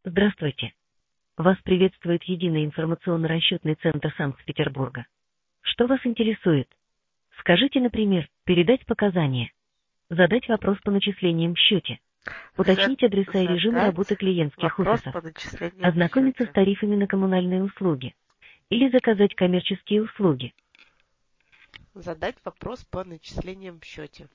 Здравствуйте. Вас приветствует Единый информационно-расчетный центр Санкт-Петербурга. Что вас интересует? Скажите, например, передать показания, задать вопрос по начислениям в счете, уточнить адреса и режимы работы клиентских офисов, ознакомиться с тарифами на коммунальные услуги или заказать коммерческие услуги. Задать вопрос по начислениям в счете.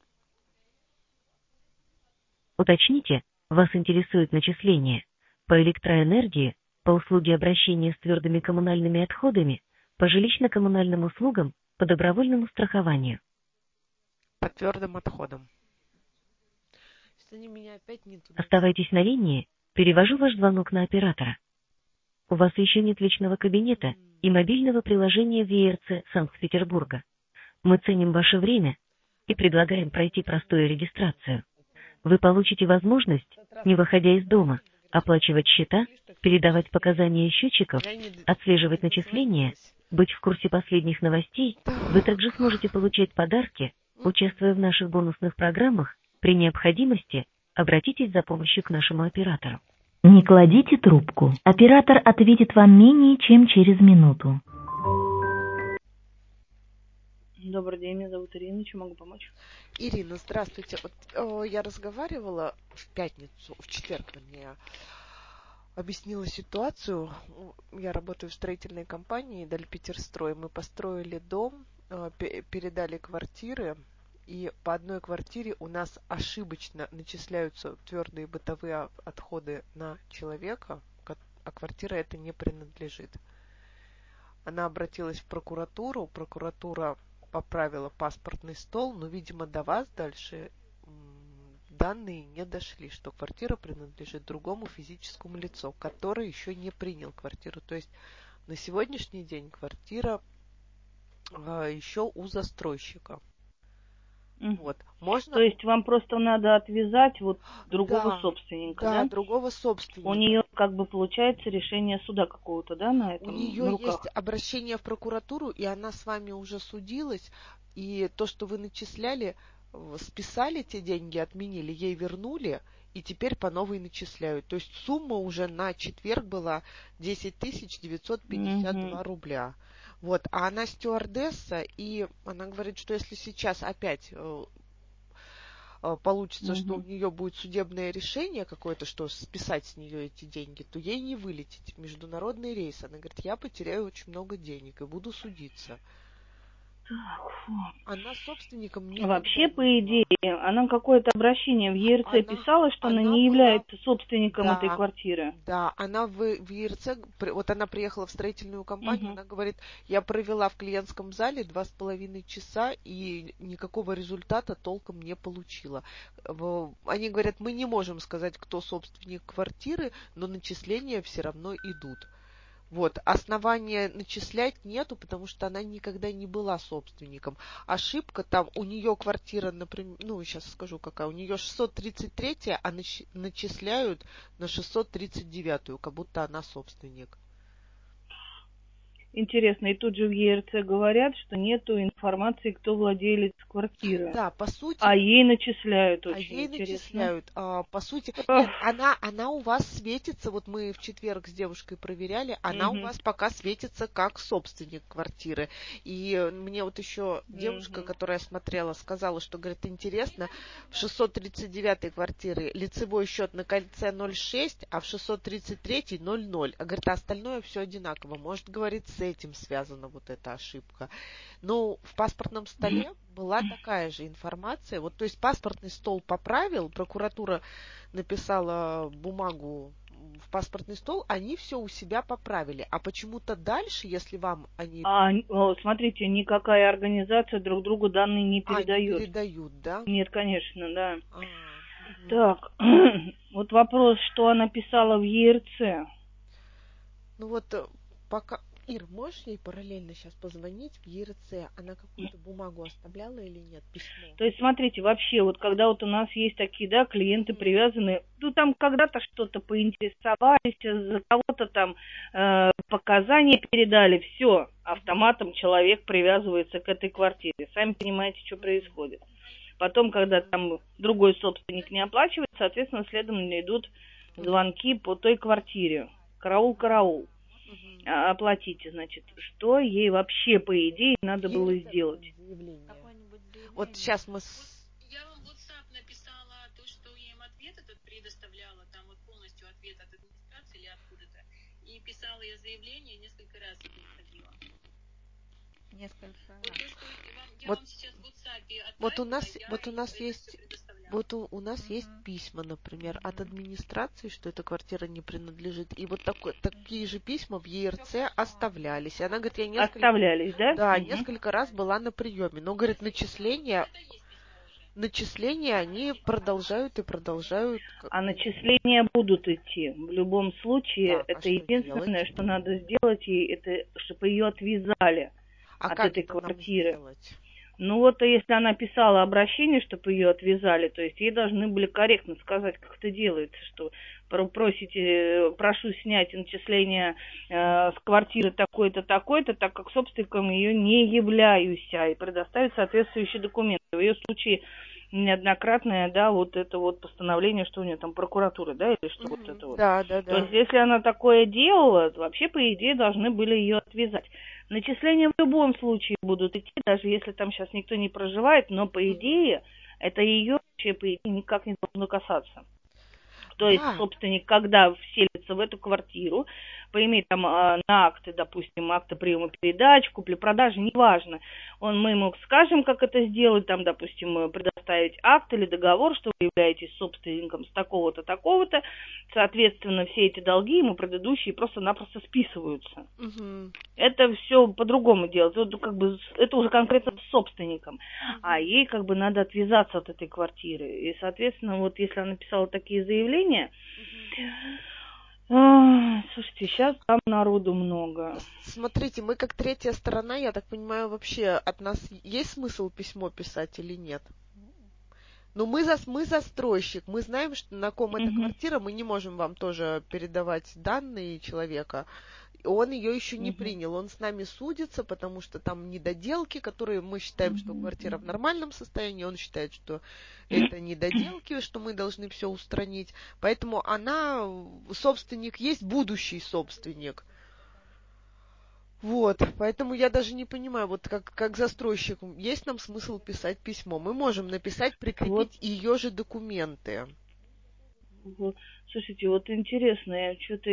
Уточните, вас интересует начисление по электроэнергии, по услуге обращения с твердыми коммунальными отходами, по жилищно-коммунальным услугам, по добровольному страхованию. По твердым отходам. Если они меня опять не туда... Оставайтесь на линии, перевожу ваш звонок на оператора. У вас еще нет личного кабинета и мобильного приложения в ЕРЦ Санкт-Петербурга. Мы ценим ваше время и предлагаем пройти простую регистрацию. Вы получите возможность, не выходя из дома, оплачивать счета, передавать показания счетчиков, отслеживать начисления, быть в курсе последних новостей. Вы также сможете получать подарки, участвуя в наших бонусных программах. При необходимости обратитесь за помощью к нашему оператору. Не кладите трубку. Оператор ответит вам менее чем через минуту. Добрый день, меня зовут Ирина, чем могу помочь? Ирина, здравствуйте. Вот, я разговаривала в четверг, мне объяснила ситуацию. Я работаю в строительной компании Дальпетерстрой. Мы построили дом, передали квартиры, и по одной квартире у нас ошибочно начисляются твердые бытовые отходы на человека, а квартира эта не принадлежит. Она обратилась в прокуратуру, прокуратура поправила паспортный стол, но, видимо, до вас дальше данные не дошли, что квартира принадлежит другому физическому лицу, который еще не принял квартиру. То есть на сегодняшний день квартира еще у застройщика. Вот. Можно... То есть вам просто надо отвязать другого собственника, да? Да, другого собственника. У нее получается решение суда какого-то, да, на этом? У нее есть обращение в прокуратуру, и она с вами уже судилась, и то, что вы начисляли, списали те деньги, отменили, ей вернули, и теперь по новой начисляют. То есть сумма уже на четверг была 10 952 рубля. Вот, а она стюардесса, и она говорит, что если сейчас опять получится, что у нее будет судебное решение какое-то, что списать с нее эти деньги, то ей не вылететь в международный рейс. Она говорит, я потеряю очень много денег и буду судиться. Она собственником не вообще, по идее, она какое-то обращение в ЕРЦ писала, что она не является собственником этой квартиры. Да, она в ЕРЦ, вот она приехала в строительную компанию, она говорит, я провела в клиентском зале 2,5 часа и никакого результата толком не получила. Они говорят, мы не можем сказать, кто собственник квартиры, но начисления все равно идут. Вот, основания начислять нету, потому что она никогда не была собственником. Ошибка там, у нее квартира, например, сейчас скажу какая, у нее 633, а начисляют на 639, как будто она собственник. Интересно, и тут же в ЕРЦ говорят, что нету информации, кто владелец квартиры. Да, по сути. А ей начисляют, очень интересно. По сути, нет, она у вас светится, вот мы в четверг с девушкой проверяли, она у вас пока светится как собственник квартиры. И мне вот еще девушка, которая смотрела, сказала, что, говорит, интересно, в 639-й квартире лицевой счет на кольце 0,6, а в 633-й 0,0. А, говорит, а остальное все одинаково. Может, говорит, с этим связана вот эта ошибка. Но в паспортном столе была такая же информация. Вот, то есть паспортный стол поправил, прокуратура написала бумагу в паспортный стол, они все у себя поправили. А почему-то дальше, если вам они... смотрите, никакая организация друг другу данные не передает. Не передают, да? Нет, конечно, да. Так, вот вопрос, что она писала в ЕРЦ. Ну вот, пока... Ир, можешь ей параллельно сейчас позвонить в ЕРЦ? Она какую-то бумагу оставляла или нет? Письмо. То есть, смотрите, вообще, вот когда вот у нас есть такие, да, клиенты привязанные, там когда-то что-то поинтересовались, за кого-то там показания передали, все, автоматом человек привязывается к этой квартире. Сами понимаете, что происходит. Потом, когда там другой собственник не оплачивает, соответственно, следом идут звонки по той квартире. Караул, караул. Оплатите, значит, что ей вообще, по идее, надо было сделать? Вот сейчас мы... Я вам в WhatsApp написала то, что я им ответ этот предоставляла, там вот полностью ответ от администрации или откуда-то. И писала я заявление, несколько раз приходила. Несколько раз. Вот то, что я Вот, вам сейчас в WhatsApp отправила, вот у нас есть... предоставляла. Вот у нас есть письма, например, от администрации, что эта квартира не принадлежит. И вот такие же письма в ЕРЦ оставлялись. И она говорит, я Оставлялись, да? Да, несколько раз была на приеме. Но, говорит, начисления они продолжают и продолжают. А начисления будут идти. В любом случае, Да, это единственное, что надо сделать ей, это чтобы ее отвязали от как этой это нам квартиры. сделать? Ну вот, если она писала обращение, чтобы ее отвязали, то есть ей должны были корректно сказать, как это делается, что прошу снять начисление с квартиры такой-то, такой-то, так как собственником ее не являюсь, и предоставить соответствующие документы. В ее случае неоднократное, да, вот это вот постановление, что у нее там прокуратура, да, или что вот это вот. Да. То есть, если она такое делала, то вообще, по идее, должны были ее отвязать. Начисления в любом случае будут идти, даже если там сейчас никто не проживает, но, по идее, это ее вообще, по идее, никак не должно касаться. То есть собственник, когда вселится в эту квартиру, поимеет там на акты, допустим, акты приема передач, купли-продажи, неважно. Мы ему скажем, как это сделать, там, допустим, предоставить акт или договор, что вы являетесь собственником с такого-то, такого-то. Соответственно, все эти долги ему предыдущие просто-напросто списываются. Это все по-другому делать. Вот, как бы, это уже конкретно с собственником. А ей как бы надо отвязаться от этой квартиры. И, соответственно, вот если она написала такие заявления... Слушайте, сейчас там народу много. Смотрите, мы как третья сторона, я так понимаю, вообще от нас есть смысл письмо писать или нет? Но мы застройщик, мы знаем, что на ком эта квартира, мы не можем вам тоже передавать данные человека. Он ее еще не принял, он с нами судится, потому что там недоделки, которые мы считаем, что квартира в нормальном состоянии, он считает, что это недоделки, что мы должны все устранить. Поэтому собственник есть будущий собственник. Вот, поэтому я даже не понимаю, вот как застройщик, есть нам смысл писать письмо? Мы можем написать, прикрепить ее же документы. Слушайте, вот интересно, я что-то...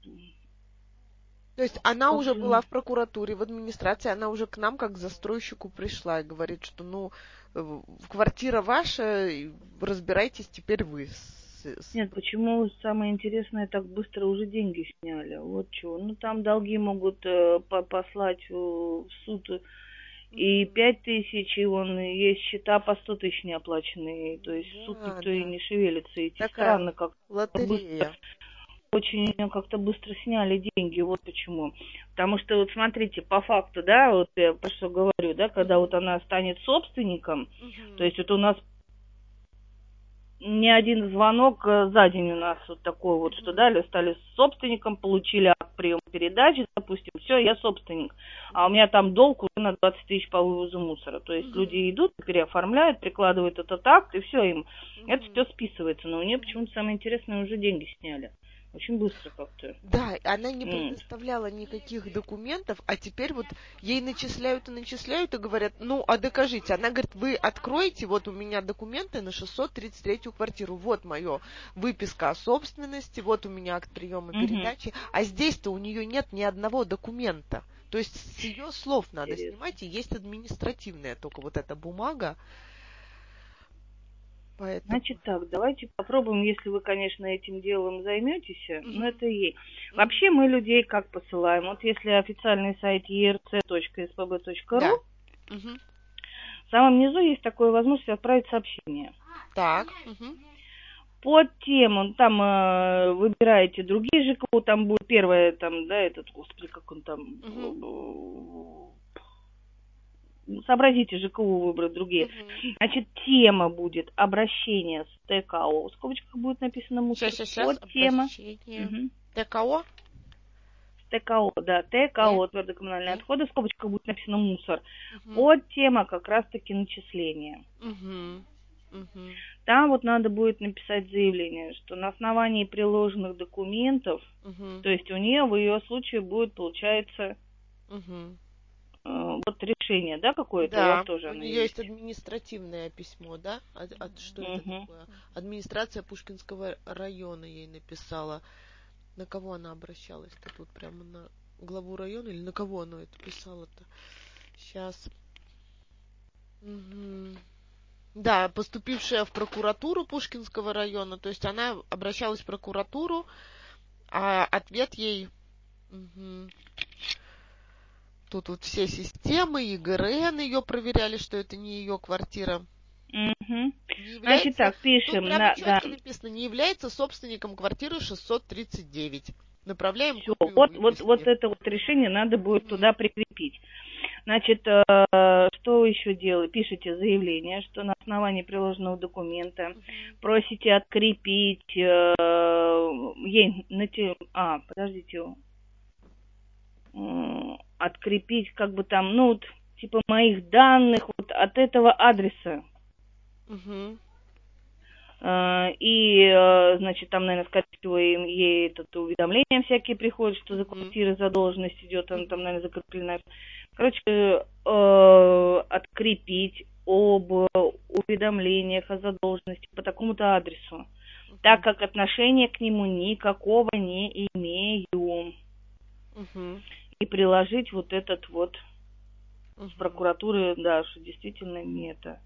То есть она уже была в прокуратуре, в администрации, она уже к нам как к застройщику пришла и говорит, что квартира ваша, разбирайтесь теперь вы. Нет, почему самое интересное, так быстро уже деньги сняли? Вот чего. Там долги могут послать в суд и 5 тысяч, и есть счета по 100 тысяч неоплаченные. То есть в суд никто и не шевелится. И странно, как лотерея. Очень как-то быстро сняли деньги, вот почему. Потому что, вот смотрите, по факту, да, вот я про что говорю, да, когда вот она станет собственником, то есть вот у нас не один звонок за день у нас вот такой вот, что дали, стали собственником, получили акт приема передачи, допустим, все, я собственник, а у меня там долг уже на 20 тысяч по вывозу мусора. То есть люди идут, переоформляют, прикладывают этот акт, и все им. Это все списывается, но у нее почему-то самое интересное, уже деньги сняли. Очень быстро как-то. Да, она не предоставляла никаких документов, а теперь вот ей начисляют и говорят, а докажите. Она говорит, вы откроете, вот у меня документы на 633-ю квартиру, вот моя выписка о собственности, вот у меня акт приема передачи, а здесь-то у нее нет ни одного документа. То есть с ее слов надо снимать, и есть административная только вот эта бумага. Поэтому... Значит так, давайте попробуем, если вы, конечно, этим делом займетесь, но это ей. Вообще мы людей как посылаем? Вот если официальный сайт erc.spb.ru, в самом низу есть такая возможность отправить сообщение. Так. Под тему, там выбираете другие ЖКУ, там будет первое, там, да, господи, как он там... Сообразите ЖКУ выбрать другие. Значит, тема будет обращение с ТКО. В скобочках будет написано мусор. Сейчас. Тема. ТКО? ТКО, да. ТКО, твердокоммунальные отходы. В скобочках будет написано мусор. Тема как раз-таки начисления. Мгм. Там вот надо будет написать заявление, что на основании приложенных документов, Мгм. то есть у нее в ее случае будет, получается, Мгм. вот решение, да, какое-то у вас Да, тоже у оно нее есть есть. административное письмо, да? Что это Мгм. такое? Администрация Пушкинского района ей написала. На кого она обращалась-то тут? Прямо на главу района или на кого она это писала-то? Сейчас. Да, поступившая в прокуратуру Пушкинского района, то есть она обращалась в прокуратуру, а ответ ей... Мгм. Тут вот все системы, ЕГРН ее проверяли, что это не ее квартира. Мгм. Не Значит является, так, тут пишем, прямо да, четко написано, не является собственником квартиры 639. Направляем все, копию вот выписки. это вот решение надо будет Мгм. туда прикрепить. Значит, что вы еще делаете? Пишите заявление, что на основании приложенного документа просите открепить ей подождите, открепить как бы там, ну, вот, типа моих данных вот от этого адреса. Мгм. Значит, там, наверное, скорее всего, ей это уведомления всякие приходят, что за Мгм. квартирой задолженность идет, она там, Мгм. наверное, закреплена. Короче, открепить об уведомлениях о задолженности по такому-то адресу, так как отношения к нему никакого не имею. Мгм. И приложить вот этот вот с Мгм. прокуратуры, да, что действительно не это.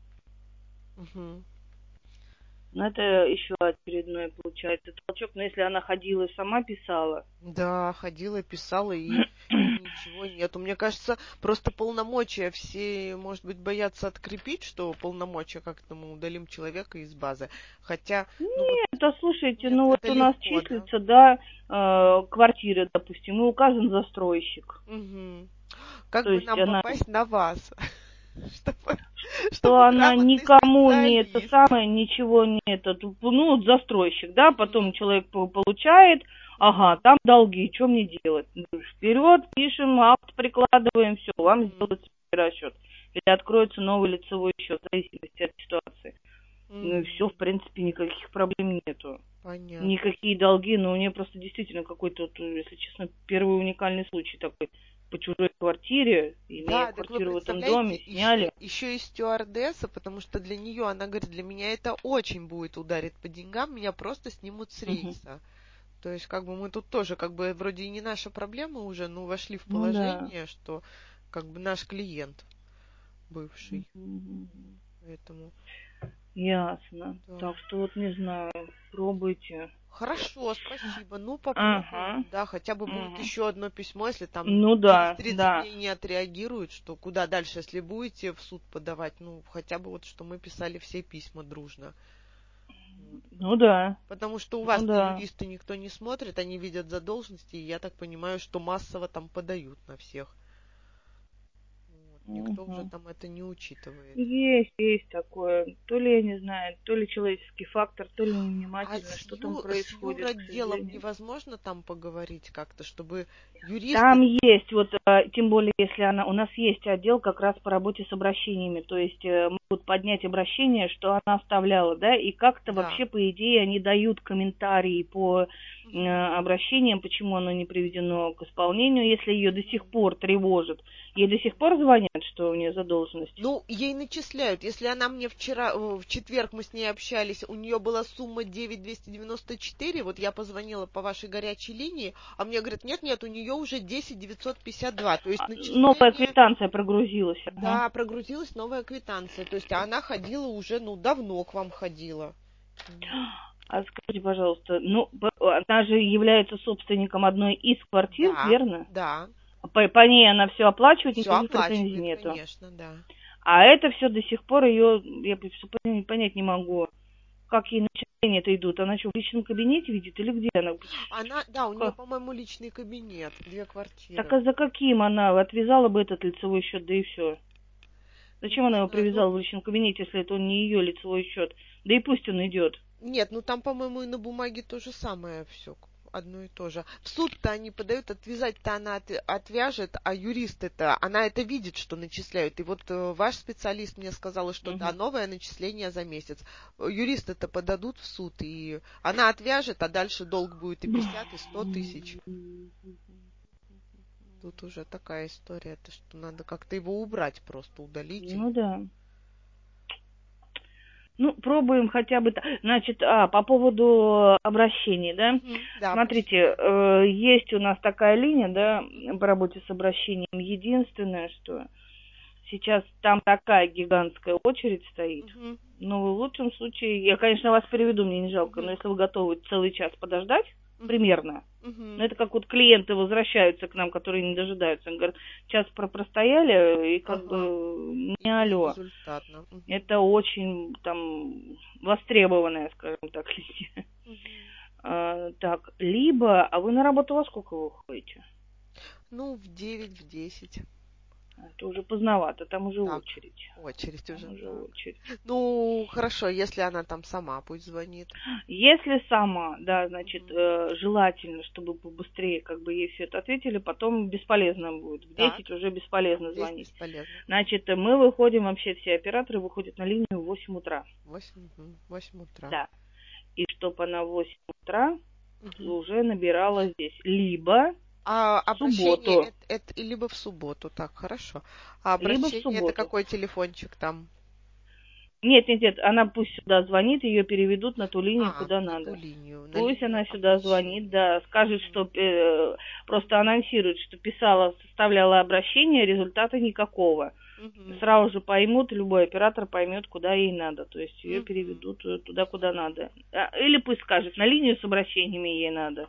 Мгм. Но это еще очередной, получается, толчок. Но если она ходила и сама писала, Да, ходила, писала, и ничего нету. Мне кажется, просто полномочия все, может быть, боятся открепить, что полномочия как-то мы удалим человека из базы. Хотя, ну вот, нет, а слушайте, нет, ну вот это у нас легко, да? числится, да, квартира, допустим, и указан застройщик. Мгм. Как То бы есть нам она, попасть на вас, чтобы, что чтобы она грамотный никому не это специалист. самое, ничего не это, ну, вот застройщик, да, потом Мгм. человек получает, ага, там долги, что мне делать? Ну, вперед, пишем, акт прикладываем, все, вам Мгм. сделают расчет. Или откроется новый лицевой счет, в зависимости от ситуации. Ну и все, в Мгм. принципе, никаких проблем нету. Понятно. Никакие долги, но у нее просто действительно какой-то, вот, если честно, первый уникальный случай такой. По чужой квартире, имея Да, так вы квартиру в этом представляете, доме, сняли. еще и стюардесса, потому что для нее, она говорит, для меня это очень будет ударить по деньгам, меня просто снимут с Мгм. рейса. То есть, как бы мы тут тоже, как бы, вроде и не наша проблема уже, но вошли в Ну да. положение, что, как бы, наш клиент бывший. Мгм. Поэтому, Ясно. да. Так что вот не знаю, пробуйте. Хорошо, спасибо. Ну, Ага. попробуем. Да, хотя бы будет Мгм. еще одно письмо, если там Ну через да, 30 да. дней не отреагируют, что куда дальше, если будете в суд подавать, ну, хотя бы вот, что мы писали все письма дружно. Вот, Ну да. потому что у Ну вас-то да. юристы никто не смотрит, они видят задолженности, и я так понимаю, что массово там подают на всех. Вот, никто уже Мгм. там это не учитывает. Есть такое. То ли, я не знаю, то ли человеческий фактор, то ли А невнимательно, что там с происходит, к юротделом сожалению. невозможно там поговорить как-то, чтобы юристы... Там есть, вот, тем более, если у нас есть отдел как раз по работе с обращениями, то есть могут поднять обращение, что она оставляла, да, и как-то Да. вообще, по идее, они дают комментарии по Мгм. обращениям, почему оно не приведено к исполнению, если ее до сих Мгм. пор тревожит. Ей до сих пор звонят, что у нее задолженность. Ну, ей начисляют. Если она мне вчера, в четверг мы с ней общались, у нее была сумма 9,294, вот я позвонила по вашей горячей линии, а мне говорят, нет, у нее уже 10,952. То есть Новая начисление, квитанция прогрузилась. Ага. да, прогрузилась новая квитанция. То есть она ходила уже, ну, давно к вам ходила. А скажите, пожалуйста, ну, она же является собственником одной из квартир, Да, верно? да. По ней она все оплачивает, Все никаких претензий оплачивает, нету. конечно, да. А это все до сих пор ее, я понять не могу. Как ей начисления-то идут? Она что, в личном кабинете видит или где она? Она, да, у нее, Как? по-моему, личный кабинет, 2 Так квартиры. а за каким она отвязала бы этот лицевой счет, да и все? Ну, Зачем она не его знаю, ну, привязала в личном кабинете, если это не ее лицевой счет? Да и пусть он идет. нет, ну там, по-моему, и на бумаге то же самое все. одно и то же. В суд-то они подают, отвязать-то она отвяжет, а юрист это, она это видит, что начисляют. И вот ваш специалист мне сказала, что да, новое начисление за месяц. Юристы это подадут в суд, и она отвяжет, а дальше долг будет и 50, и 100 тысяч. Тут уже такая история, то что надо как-то его убрать, просто удалить. Ну да. Ну, пробуем хотя бы... Значит, по поводу обращений, да? Да, смотрите, есть у нас такая линия, да, по работе с обращением. Единственное, что сейчас там такая гигантская очередь стоит. Но в лучшем случае, я, конечно, вас переведу, мне не жалко, но если вы готовы целый час подождать, примерно, но это как вот клиенты возвращаются к нам, которые не дожидаются. Они говорят, час простояли, и как бы не алло. Результатно. Это очень там востребованная, скажем так, линия. Так, либо, а вы на работу во сколько вы уходите? Ну, в 9, в 10. Это уже поздновато, там уже так, очередь. Очередь уже. Уже очередь. Ну, хорошо, если она там сама пусть звонит. Если сама, да, значит, желательно, чтобы побыстрее как бы ей все это ответили, потом бесполезно будет. В 10 уже бесполезно звонить. Бесполезно. Значит, мы выходим, вообще все операторы выходят на линию в 8 утра. 8 утра. Да. И чтобы она в 8 утра уже набирала здесь. Либо в субботу. Это либо в субботу, так, хорошо. А либо обращение в субботу. это какой телефончик там? Нет, она пусть сюда звонит, ее переведут на ту линию, куда на надо. Ту линию, Пусть линию она сюда звонит, да, скажет, что просто анонсирует, что составляла обращение, результата никакого. Сразу же поймут, любой оператор поймет, куда ей надо. То есть ее переведут туда, куда надо. Или пусть скажет, на линию с обращениями ей надо.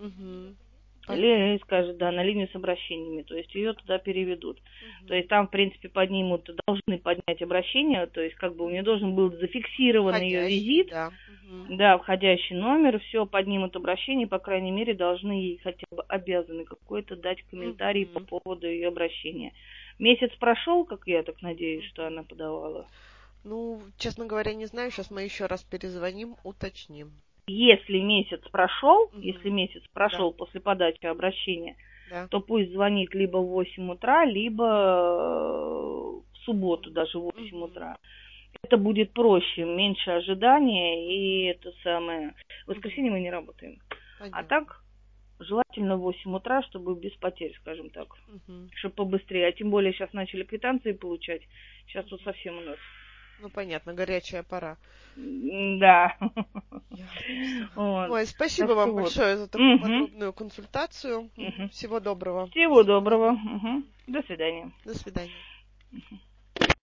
Или скажет, да, на линию с обращениями. То есть ее туда переведут. То есть там, в принципе, должны поднять обращение. То есть как бы у нее должен был зафиксирован ее визит. Да. Да, входящий номер, все, поднимут обращение, по крайней мере, должны ей хотя бы обязаны какой-то дать комментарий по поводу ее обращения. Месяц прошел, как я так надеюсь, что она подавала? Ну, честно говоря, не знаю, сейчас мы еще раз перезвоним, уточним. Если месяц прошел, после подачи обращения, то пусть звонит либо в 8 утра, либо в субботу даже в 8 утра. Это будет проще, меньше ожидания, и это самое... В воскресенье мы не работаем. Понятно. А так, желательно в 8 утра, чтобы без потерь, скажем так. Чтобы побыстрее. А тем более сейчас начали квитанции получать. Сейчас тут совсем у нас... Ну, понятно, горячая пора. Да. Ой, спасибо вам большое за такую подробную консультацию. Всего доброго. Всего доброго. До свидания. До свидания.